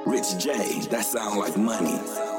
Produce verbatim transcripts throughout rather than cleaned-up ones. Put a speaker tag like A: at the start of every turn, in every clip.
A: Rich J, that sound like money.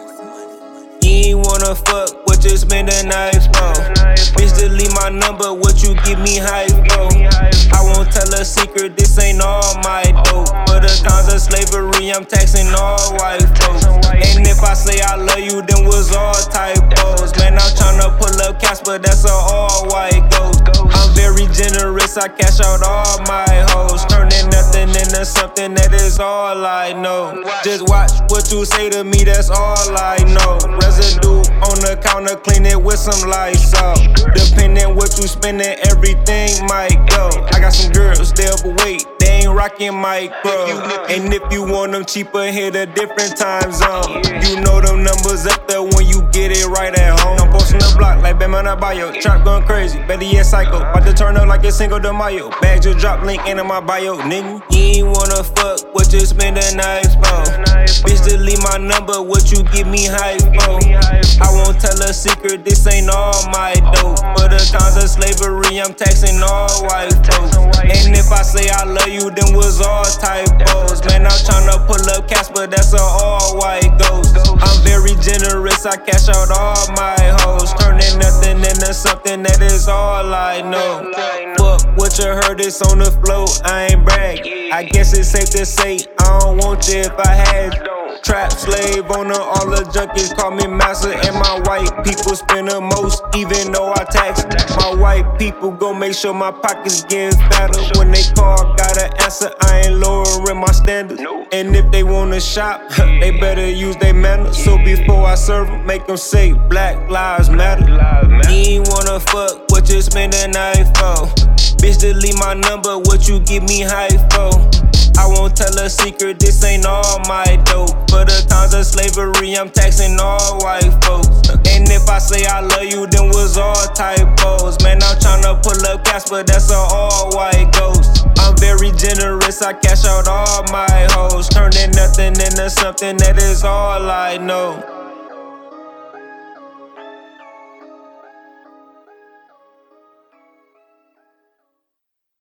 B: You ain't wanna fuck, what you spend the night for? Bitch, delete my number, what you give me hype for? I won't tell a secret, this ain't all my dope. For the times of slavery, I'm taxing all white folks. And if I say I love you, then was all typos. Man, I'm tryna pull up cash, but that's an all white ghost. I'm very generous, I cash out all my hoes. Turning nothing into something, that is all I know. Just watch what you say to me, that's all I know. Residue on the counter, clean it with some lights out. Depending what you spending, everything might go. I got some girls, they overweight, they ain't rockin' micro. And if you want them cheaper, hit a different time zone. You know them numbers up there when you get it right at home. I'm posting the block like Bam on the bio. Trap going crazy, better yet psycho. About to turn up like a single de Mayo. Bag just drop, link in my bio, nigga. You ain't wanna fuck, what you spend the night for? Bitch, delete my number, what you give me hype for? I won't tell a secret, this ain't all my dope. For the times of slavery, I'm taxing all white folks. And if I say I love you, then was all typos. Man, I'm tryna pull up cash, but that's an all white ghost. I'm very generous, I cash out all my hoes. Turning nothing into something, that is all I know. Fuck what you heard, it's on the floor, I ain't brag. I guess it's safe to say, I don't want you if I had. Trap slave owner, all the junkies call me master. And my white people spend the most, even though I tax. My white people gon' make sure my pockets getting fatter. When they call, gotta answer, I ain't lowering my standards. And if they wanna shop, they better use their manners. So before I serve them, make them say Black Lives Matter. You ain't wanna fuck, what you spend the night for? Bitch, delete my number, what you give me hype for? I won't tell a secret, this ain't all my dope. For the times of slavery, I'm taxing all white folks. And if I say I love you, then was all typos. Man, I'm tryna pull up cash, but that's an all white ghost. I'm very generous, I cash out all my hoes. Turning nothing into something, that is all I know.